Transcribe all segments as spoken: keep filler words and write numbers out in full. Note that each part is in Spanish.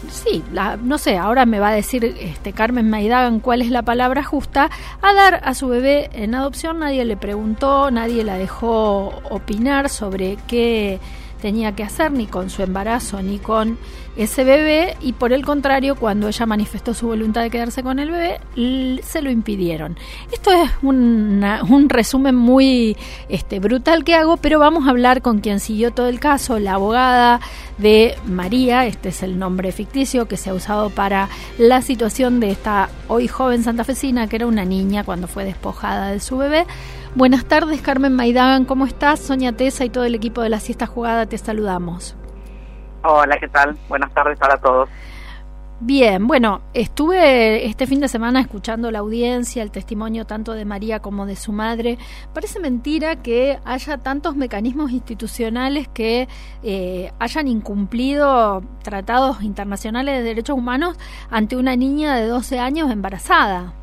sí, la, no sé, ahora me va a decir este Carmen Maidagan cuál es la palabra justa, a dar a su bebé en adopción. Nadie le preguntó, nadie la dejó opinar sobre qué tenía que hacer, ni con su embarazo, ni con ese bebé, y por el contrario, cuando ella manifestó su voluntad de quedarse con el bebé, l- se lo impidieron. Esto es una, un resumen muy este, brutal que hago, pero vamos a hablar con quien siguió todo el caso, la abogada de María. Este es el nombre ficticio que se ha usado para la situación de esta hoy joven santafesina, que era una niña cuando fue despojada de su bebé. Buenas tardes, Carmen Maidagan, ¿cómo estás? Sonia Tesa y todo el equipo de La Siesta Jugada te saludamos. Hola, ¿qué tal? Buenas tardes para todos. Bien, bueno, estuve este fin de semana escuchando la audiencia, el testimonio tanto de María como de su madre. Parece mentira que haya tantos mecanismos institucionales que eh, hayan incumplido tratados internacionales de derechos humanos ante una niña de doce años embarazada.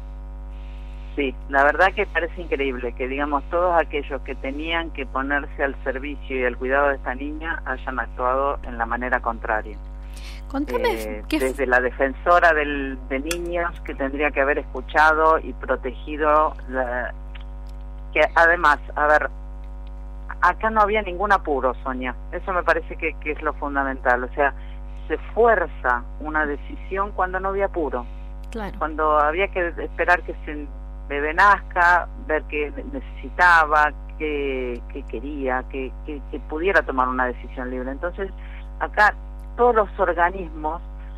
Sí, la verdad que parece increíble que, digamos, todos aquellos que tenían que ponerse al servicio y al cuidado de esta niña hayan actuado en la manera contraria. Contame, eh, ¿qué f- desde la defensora del, de niños, que tendría que haber escuchado y protegido, la, que además, a ver, acá no había ningún apuro, Sonia, eso me parece que, que es lo fundamental, o sea, se fuerza una decisión cuando no había apuro, claro. Cuando había que esperar que se bebé nazca, ver qué necesitaba, qué, qué quería, que, que, que pudiera tomar una decisión libre. Entonces, acá todos los organismos,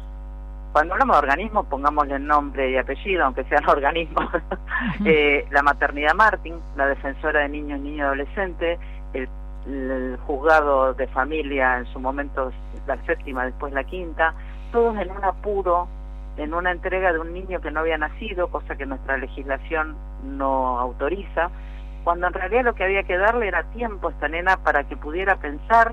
cuando hablamos de organismos, pongámosle nombre y apellido, aunque sean organismos, uh-huh. eh, la Maternidad Martín, la Defensora de Niños, Niños y Adolescentes, el, el Juzgado de Familia, en su momento la séptima, después la quinta, todos en un apuro, en una entrega de un niño que no había nacido, cosa que nuestra legislación no autoriza, cuando en realidad lo que había que darle era tiempo a esta nena para que pudiera pensar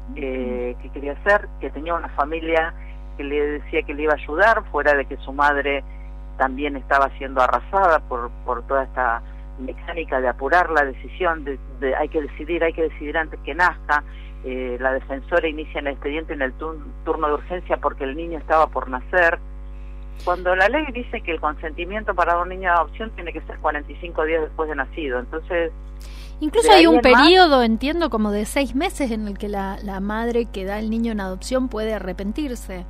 eh, qué quería hacer, que tenía una familia que le decía que le iba a ayudar, fuera de que su madre también estaba siendo arrasada por, por toda esta mecánica de apurar la decisión, de, de hay que decidir, hay que decidir antes que nazca. Eh, la defensora inicia el expediente en el tur- turno de urgencia porque el niño estaba por nacer, cuando la ley dice que el consentimiento para un niño de adopción tiene que ser cuarenta y cinco días después de nacido. Entonces, incluso hay un periodo, más, entiendo, como de seis meses en el que la, la madre que da el niño en adopción puede arrepentirse.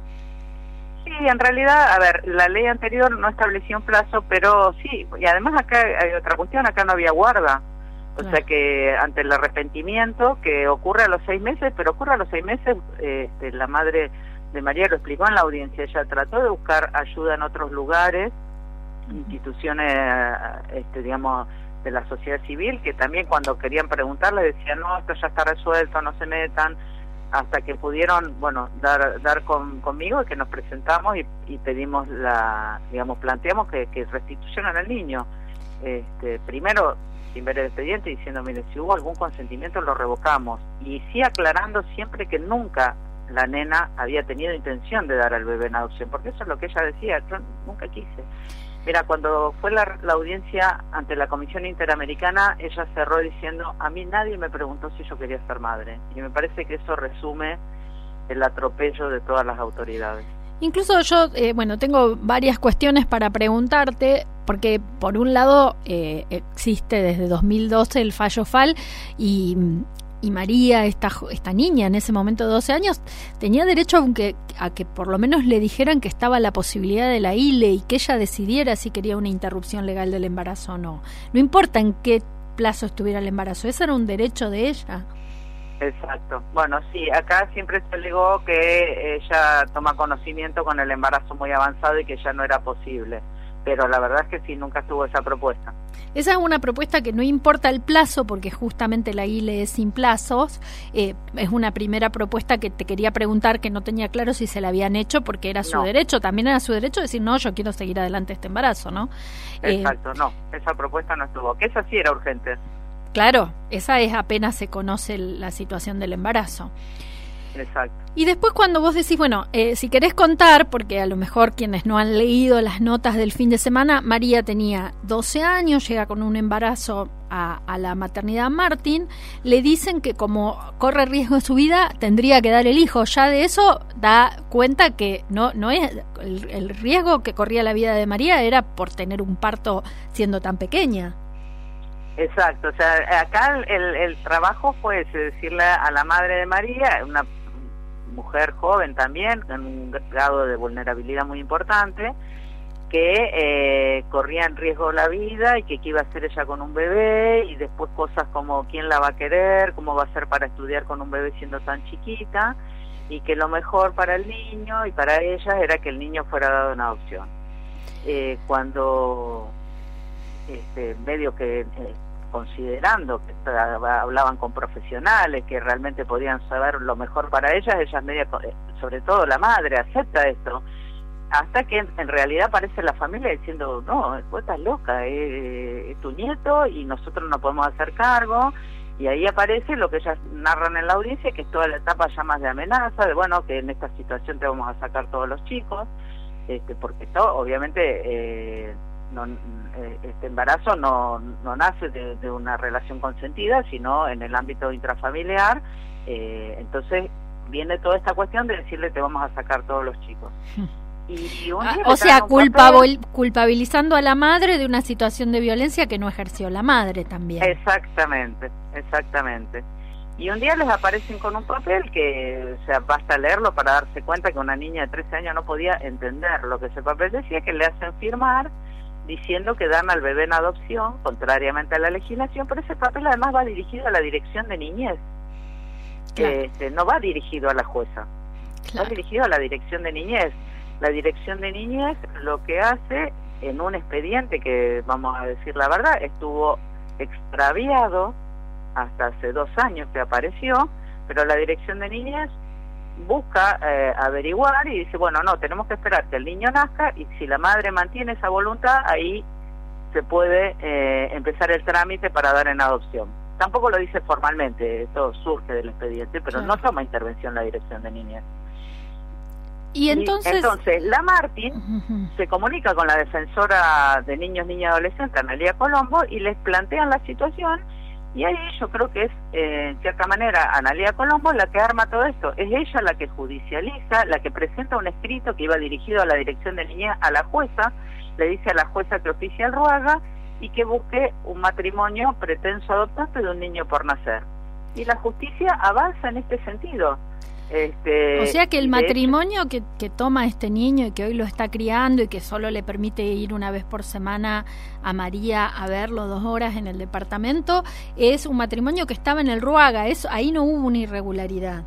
Sí, en realidad, a ver, la ley anterior no establecía un plazo, pero sí, y además acá hay otra cuestión, acá no había guarda. O claro. sea que ante el arrepentimiento, que ocurre a los seis meses, pero ocurre a los seis meses, eh, este, la madre de María lo explicó en la audiencia, ella trató de buscar ayuda en otros lugares, uh-huh. instituciones, este, digamos, de la sociedad civil, que también cuando querían preguntarle decían, no, esto ya está resuelto, no se metan, hasta que pudieron, bueno, dar dar con, conmigo, y que nos presentamos y, y pedimos la, digamos, planteamos que, que restituyeran al niño. Este, primero, sin ver el expediente, diciendo, mire, si hubo algún consentimiento lo revocamos, y sí aclarando siempre que nunca la nena había tenido intención de dar al bebé en adopción, porque eso es lo que ella decía, yo nunca quise. Mira, cuando fue la, la audiencia ante la Comisión Interamericana, ella cerró diciendo, a mí nadie me preguntó si yo quería ser madre, y me parece que eso resume el atropello de todas las autoridades. Incluso yo, eh, bueno, tengo varias cuestiones para preguntarte, porque por un lado eh, existe desde dos mil doce el fallo F A L, y... y María, esta esta niña en ese momento de doce años, tenía derecho a que, a que por lo menos le dijeran que estaba la posibilidad de la I L E y que ella decidiera si quería una interrupción legal del embarazo o no. No importa en qué plazo estuviera el embarazo, ese era un derecho de ella. Exacto. Bueno, sí, acá siempre se alegó que ella toma conocimiento con el embarazo muy avanzado y que ya no era posible. Pero la verdad es que sí, nunca estuvo esa propuesta. Esa es una propuesta que no importa el plazo, porque justamente la I L E es sin plazos. Eh, es una primera propuesta que te quería preguntar, que no tenía claro si se la habían hecho, porque era su no. derecho, también era su derecho decir, no, yo quiero seguir adelante este embarazo, ¿no? Exacto, eh, no, esa propuesta no estuvo, que esa sí era urgente. Claro, esa es apenas se conoce la situación del embarazo. Exacto. Y después cuando vos decís, bueno, eh, si querés contar, porque a lo mejor quienes no han leído las notas del fin de semana, María tenía doce años, llega con un embarazo a, a la maternidad Martín, le dicen que como corre riesgo en su vida, tendría que dar el hijo. Ya de eso da cuenta que no, no es el, el riesgo que corría la vida de María era por tener un parto siendo tan pequeña. Exacto, o sea, acá el, el trabajo fue decirle a la madre de María, una mujer joven también, con un grado de vulnerabilidad muy importante, que eh, corría en riesgo la vida y que qué iba a hacer ella con un bebé, y después cosas como quién la va a querer, cómo va a ser para estudiar con un bebé siendo tan chiquita, y que lo mejor para el niño y para ella era que el niño fuera dado en adopción. Eh, cuando este, medio que... Eh, considerando que hablaban con profesionales que realmente podían saber lo mejor para ellas, ellas media, sobre todo la madre, acepta esto, hasta que en realidad aparece la familia diciendo, no, vos estás loca, es, es tu nieto y nosotros no podemos hacer cargo, y ahí aparece lo que ellas narran en la audiencia, que es toda la etapa ya más de amenaza, de bueno, que en esta situación te vamos a sacar todos los chicos, este, porque esto obviamente... Eh, No, este embarazo no, no nace de, de una relación consentida, sino en el ámbito intrafamiliar, eh, entonces viene toda esta cuestión de decirle te vamos a sacar todos los chicos. Y un día o sea, culpa, papel, culpabilizando a la madre de una situación de violencia que no ejerció la madre también. Exactamente, exactamente. Y un día les aparecen con un papel que, o sea, basta leerlo para darse cuenta que una niña de trece años no podía entender lo que ese papel decía, que le hacen firmar diciendo que dan al bebé en adopción, contrariamente a la legislación, pero ese papel además va dirigido a la dirección de niñez, claro. este, no va dirigido a la jueza, claro. Va dirigido a la dirección de niñez. La dirección de niñez lo que hace en un expediente que, vamos a decir la verdad, estuvo extraviado hasta hace dos años que apareció, pero la dirección de niñez busca eh, averiguar y dice, bueno, no, tenemos que esperar que el niño nazca, y si la madre mantiene esa voluntad, ahí se puede eh, empezar el trámite para dar en adopción. Tampoco lo dice formalmente, esto surge del expediente, pero claro. No toma intervención la dirección de niñez. Y entonces, y entonces la Martín uh-huh. se comunica con la defensora de niños, niñas y adolescentes, Analía Colombo, y les plantean la situación. Y ahí yo creo que es, eh, en cierta manera, Analía Colombo la que arma todo esto. Es ella la que judicializa, la que presenta un escrito que iba dirigido a la dirección de niñez, a la jueza, le dice a la jueza que oficie al Ruaga y que busque un matrimonio pretenso adoptante de un niño por nacer. Y la justicia avanza en este sentido. Este, o sea que el matrimonio hecho, que, que toma este niño y que hoy lo está criando y que solo le permite ir una vez por semana a María a verlo dos horas en el departamento, es un matrimonio que estaba en el Ruaga. Eso, ahí no hubo una irregularidad.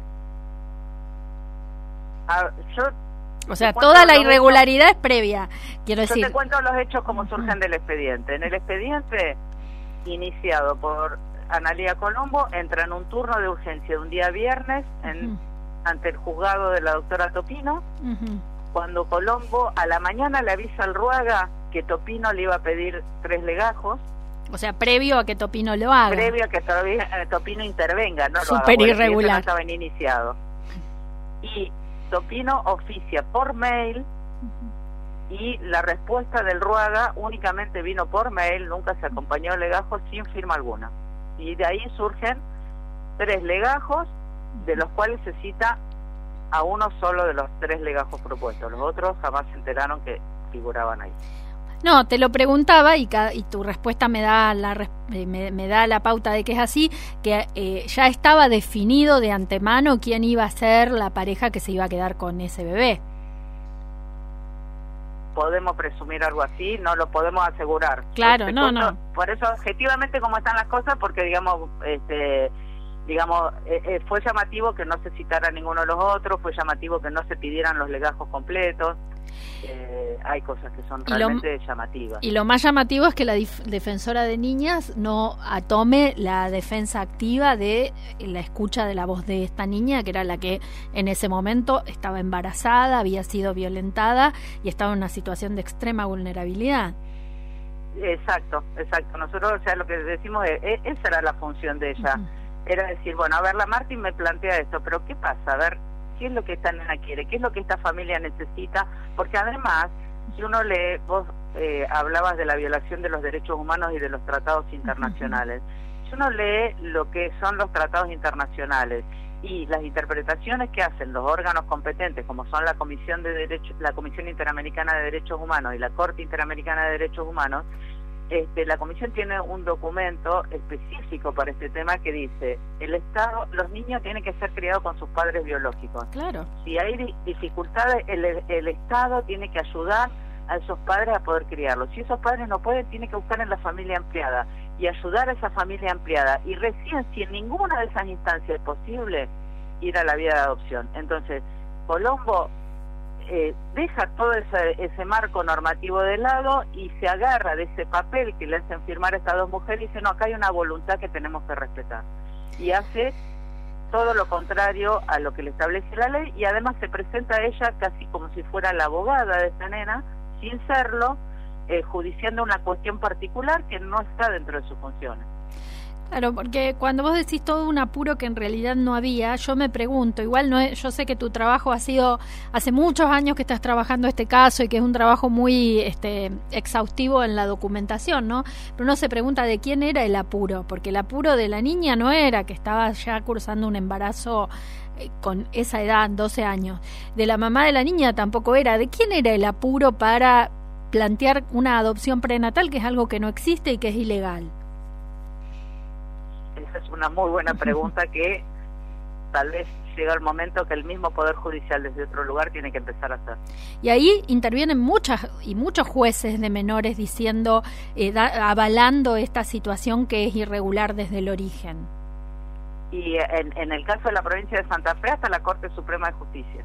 A, yo o sea, toda la irregularidad hechos, es previa, quiero yo decir. Yo te cuento los hechos como surgen del expediente. En el expediente iniciado por Analía Colombo entra en un turno de urgencia de un día viernes en... Uh-huh. ante el juzgado de la doctora Topino, uh-huh. cuando Colombo a la mañana le avisa al Ruaga que Topino le iba a pedir tres legajos. O sea, previo a que Topino lo haga. Previo a que Topino intervenga, no Super lo haga. Super irregular. No estaba iniciado. Y Topino oficia por mail, uh-huh. y la respuesta del Ruaga únicamente vino por mail, nunca se acompañó de legajos sin firma alguna. Y de ahí surgen tres legajos, de los cuales se cita a uno solo de los tres legajos propuestos. Los otros jamás se enteraron que figuraban ahí. No, te lo preguntaba y, cada, y tu respuesta me da la me, me da la pauta de que es así, que eh, ya estaba definido de antemano quién iba a ser la pareja que se iba a quedar con ese bebé. Podemos presumir algo así, no lo podemos asegurar. Claro, no, cuento, no. Por eso, objetivamente, cómo están las cosas, porque digamos, este... digamos, eh, eh, fue llamativo que no se citara ninguno de los otros, fue llamativo que no se pidieran los legajos completos, eh, hay cosas que son realmente lo, llamativas. Y lo más llamativo es que la dif- defensora de niñas no tome la defensa activa de la escucha de la voz de esta niña, que era la que en ese momento estaba embarazada, había sido violentada y estaba en una situación de extrema vulnerabilidad. Exacto, exacto. Nosotros, o sea, lo que decimos es, es esa era la función de ella. Uh-huh. Era decir, bueno, a ver, la Martín me plantea esto, pero ¿qué pasa? A ver, ¿qué es lo que esta nena quiere? ¿Qué es lo que esta familia necesita? Porque además, Si uno lee, vos eh, hablabas de la violación de los derechos humanos y de los tratados internacionales. Uh-huh. Si uno lee lo que son los tratados internacionales y las interpretaciones que hacen los órganos competentes, como son la Comisión de Derechos, la Comisión Interamericana de Derechos Humanos y la Corte Interamericana de Derechos Humanos, este, la Comisión tiene un documento específico para este tema que dice: el Estado, los niños tienen que ser criados con sus padres biológicos. Claro. Si hay di- dificultades, el, el Estado tiene que ayudar a esos padres a poder criarlos. Si esos padres no pueden, tiene que buscar en la familia ampliada y ayudar a esa familia ampliada. Y recién, si en ninguna de esas instancias es posible, ir a la vía de adopción. Entonces, Colombo eh, deja todo ese, ese marco normativo de lado y se agarra de ese papel que le hacen firmar a estas dos mujeres y dice: no, acá hay una voluntad que tenemos que respetar. Y hace todo lo contrario a lo que le establece la ley, y además se presenta a ella casi como si fuera la abogada de esta nena, sin serlo, eh, judiciando una cuestión particular que no está dentro de sus funciones. Claro, porque cuando vos decís todo un apuro que en realidad no había, yo me pregunto, igual no es, yo sé que tu trabajo ha sido, hace muchos años que estás trabajando este caso y que es un trabajo muy este, exhaustivo en la documentación, ¿no? Pero uno se pregunta de quién era el apuro, porque el apuro de la niña no era que estaba ya cursando un embarazo eh, con esa edad, doce años. De la mamá de la niña tampoco era. ¿De quién era el apuro para plantear una adopción prenatal, que es algo que no existe y que es ilegal? Esa es una muy buena pregunta que tal vez llega el momento que el mismo Poder Judicial desde otro lugar tiene que empezar a hacer. Y ahí intervienen muchas y muchos jueces de menores diciendo, eh, da, avalando esta situación que es irregular desde el origen. Y en, en el caso de la provincia de Santa Fe, hasta la Corte Suprema de Justicia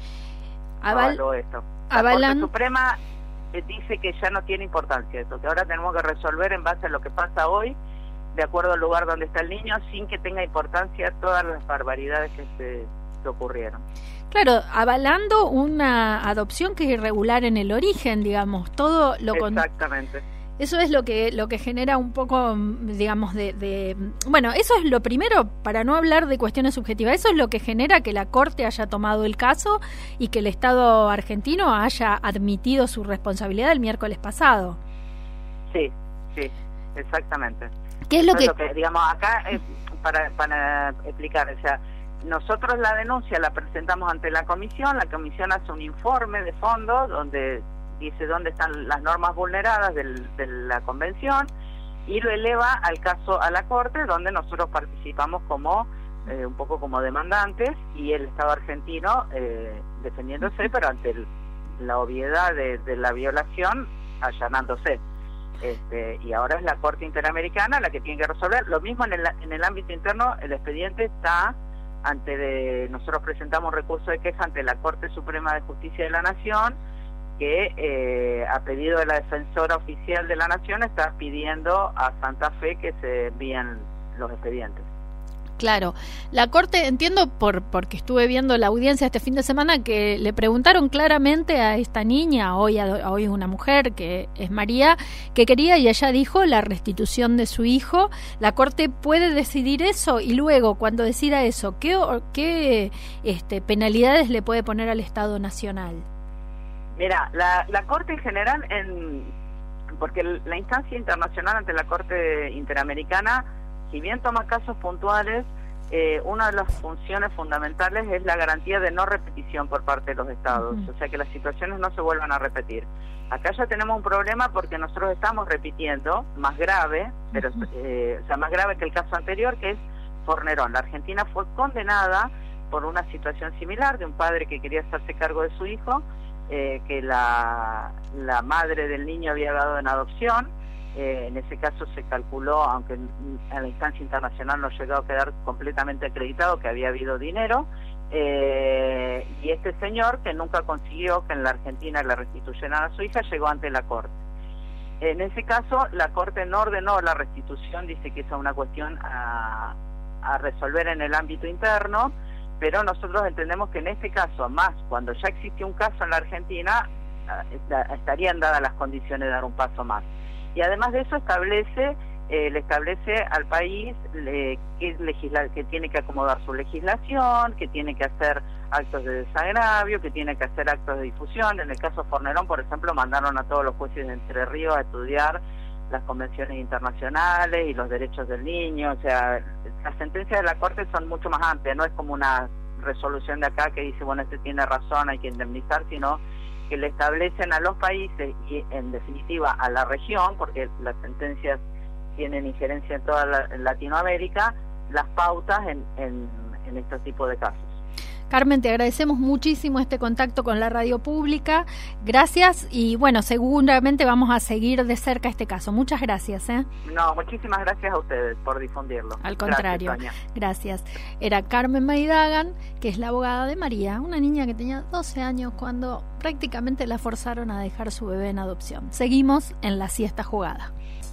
Aval, avaló esto. La avalan, Corte Suprema eh, dice que ya no tiene importancia esto, que ahora tenemos que resolver en base a lo que pasa hoy, de acuerdo al lugar donde está el niño, sin que tenga importancia todas las barbaridades que se que ocurrieron. Claro, avalando una adopción que es irregular en el origen, digamos, todo lo con... Exactamente. Eso es lo que lo que genera un poco, digamos, de, de... Bueno, eso es lo primero, para no hablar de cuestiones subjetivas, eso es lo que genera que la Corte haya tomado el caso y que el Estado argentino haya admitido su responsabilidad el miércoles pasado. Sí, sí, exactamente. ¿Qué es lo que... es lo que digamos acá eh, para para explicar? O sea, nosotros la denuncia la presentamos ante la comisión, la comisión hace un informe de fondo donde dice dónde están las normas vulneradas del, de la convención y lo eleva al caso a la Corte, donde nosotros participamos como eh, un poco como demandantes y el Estado argentino eh, defendiéndose, pero ante el, la obviedad de, de la violación allanándose. Este, y ahora es la Corte Interamericana la que tiene que resolver. Lo mismo en el, en el ámbito interno, el expediente está ante de, nosotros presentamos un recurso de queja ante la Corte Suprema de Justicia de la Nación, que eh, a pedido de la defensora oficial de la Nación está pidiendo a Santa Fe que se envíen los expedientes. Claro, la Corte, entiendo por porque estuve viendo la audiencia este fin de semana, que le preguntaron claramente a esta niña, hoy a, hoy una mujer que es María, que quería, y ella dijo la restitución de su hijo. La Corte puede decidir eso y luego cuando decida eso, ¿qué, qué este, penalidades le puede poner al Estado Nacional? Mira, la, la Corte en general, en, porque la instancia internacional ante la Corte Interamericana, si bien toma casos puntuales, eh, una de las funciones fundamentales es la garantía de no repetición por parte de los estados, uh-huh. O sea, que las situaciones no se vuelvan a repetir. Acá ya tenemos un problema porque nosotros estamos repitiendo, más grave, pero uh-huh. eh, o sea, más grave que el caso anterior, que es Fornerón. La Argentina fue condenada por una situación similar de un padre que quería hacerse cargo de su hijo, eh, que la, la madre del niño había dado en adopción. Eh, en ese caso se calculó, aunque en, en la instancia internacional no llegó a quedar completamente acreditado, que había habido dinero, eh, y este señor, que nunca consiguió que en la Argentina le restituyeran a su hija, llegó ante la Corte. En ese caso, la Corte no ordenó la restitución, dice que es una cuestión a, a resolver en el ámbito interno, pero nosotros entendemos que en este caso, más cuando ya existe un caso en la Argentina, estarían dadas las condiciones de dar un paso más. Y además de eso establece, eh, le establece al país le, que, legisla, que tiene que acomodar su legislación, que tiene que hacer actos de desagravio, que tiene que hacer actos de difusión. En el caso Fornerón, por ejemplo, mandaron a todos los jueces de Entre Ríos a estudiar las convenciones internacionales y los derechos del niño. O sea, las sentencias de la Corte son mucho más amplias, no es como una resolución de acá que dice, bueno, este tiene razón, hay que indemnizar, sino que le establecen a los países y en definitiva a la región, porque las sentencias tienen injerencia en toda la, en Latinoamérica, las pautas en, en, en estos tipos de casos. Carmen, te agradecemos muchísimo este contacto con la radio pública. Gracias y bueno, seguramente vamos a seguir de cerca este caso. Muchas gracias. ¿eh? No, muchísimas gracias a ustedes por difundirlo. Al contrario, gracias, gracias. Era Carmen Maidagan, que es la abogada de María, una niña que tenía doce años cuando prácticamente la forzaron a dejar su bebé en adopción. Seguimos en La Siesta Jugada.